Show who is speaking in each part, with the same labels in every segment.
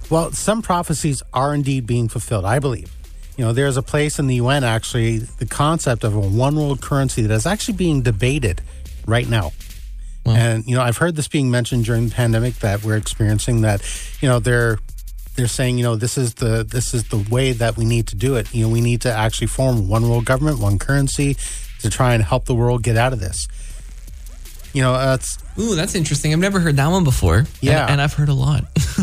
Speaker 1: Well, some prophecies are indeed being fulfilled, I believe. There's a place in the UN, actually, the concept of a one world currency that is actually being debated right now. Wow. And, I've heard this being mentioned during the pandemic that we're experiencing, that, they're saying, this is the way that we need to do it. We need to actually form one world government, one currency to try and help the world get out of this.
Speaker 2: That's interesting. I've never heard that one before.
Speaker 1: Yeah.
Speaker 2: And I've heard a lot.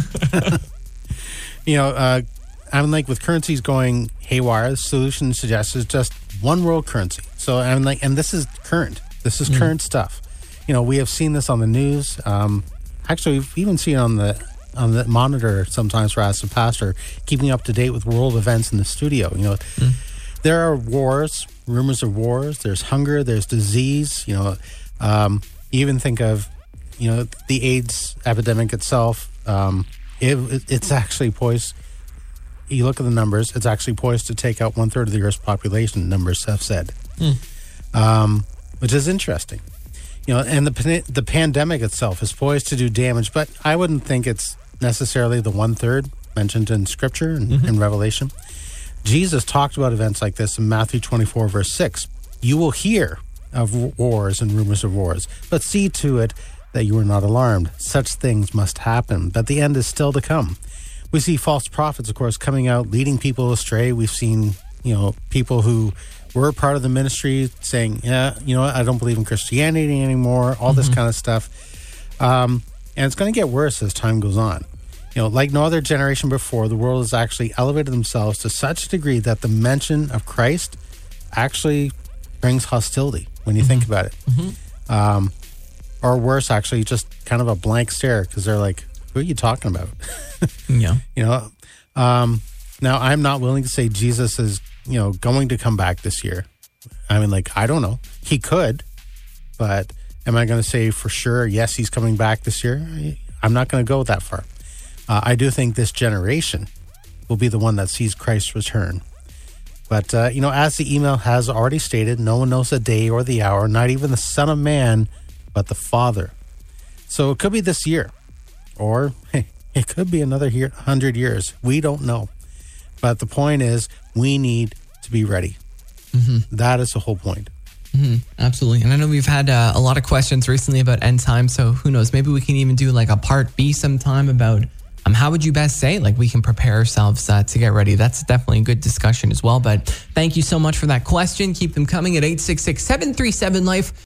Speaker 1: I'm like, with currencies going haywire, the solution suggests is just one world currency. So I'm like, and this is current. This is current stuff. We have seen this on the news. Actually, we've even seen it on the monitor sometimes for us, a pastor, keeping up to date with world events in the studio. There are wars, rumors of wars. There's hunger. There's disease. Even think of, the AIDS epidemic itself. It's actually poised. You look at the numbers, it's actually poised to take out 1/3 of the Earth's population, numbers have said, which is interesting. And the pandemic itself is poised to do damage, but I wouldn't think it's necessarily the 1/3 mentioned in Scripture and in Revelation. Jesus talked about events like this in Matthew 24, verse 6. You will hear of wars and rumors of wars, but see to it that you are not alarmed. Such things must happen, but the end is still to come. We see false prophets, of course, coming out, leading people astray. We've seen, people who were part of the ministry saying, I don't believe in Christianity anymore, all this kind of stuff. And it's going to get worse as time goes on. Like no other generation before, the world has actually elevated themselves to such a degree that the mention of Christ actually brings hostility when you think about it. Or worse, actually, just kind of a blank stare, because they're like, who are you talking about?
Speaker 2: Yeah.
Speaker 1: Now, I'm not willing to say Jesus is, going to come back this year. I mean, I don't know. He could, but am I going to say for sure, yes, he's coming back this year? I'm not going to go that far. I do think this generation will be the one that sees Christ's return. But, as the email has already stated, no one knows the day or the hour, not even the Son of Man, but the Father. So it could be this year, or it could be another 100 years. We don't know. But the point is, we need to be ready. That is the whole point.
Speaker 2: Absolutely. And I know we've had a lot of questions recently about end time. So who knows? Maybe we can even do a part B sometime about how would you best say we can prepare ourselves to get ready. That's definitely a good discussion as well. But thank you so much for that question. Keep them coming at 866-737-LIFE.